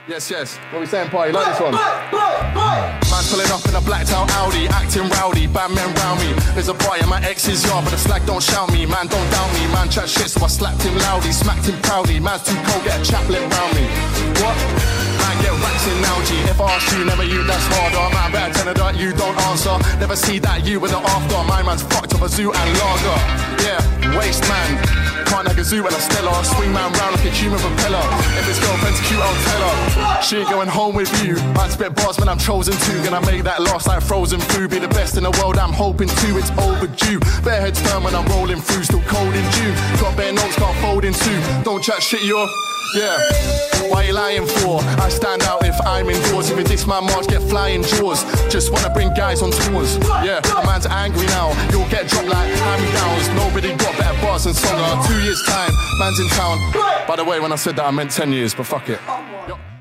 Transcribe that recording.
Yes, yes. What we saying, party? Like this one. Man pulling up in a blacked out Audi, acting rowdy, bad men round me. There's a boy in my ex's yard, but the slag don't shout me. Man don't doubt me, man chat shit, so I slapped him loudly, smacked him proudly. Man's too cold, get a chaplet round me. What? Man get racks in now, G. If I ask you, never you, that's harder. Man better tell her that you don't answer. Never see that you with the after. My man's fucked up a zoo and lager. Yeah, waste man. Can't like a zoo and a Stella. Swing man round like a human propeller. If his girlfriend's cute, I'll tell her. She ain't going home with you. I spit bars when I'm chosen to. Gonna make that last like frozen food. Be the best in the world, I'm hoping to. It's overdue. Bare heads turn when I'm rolling through. Still cold in June. Got bare notes, can't fold in two. Don't chat shit, you're... Yeah, why you lying for? I stand out if I'm indoors. If you diss my march, get flying jaws. Just wanna bring guys on tours. Yeah, the man's angry now. You'll get dropped like hand-me-downs. Nobody got better bars than Songa. 2 years time, man's in town. By the way, when I said that I meant 10 years, but fuck it.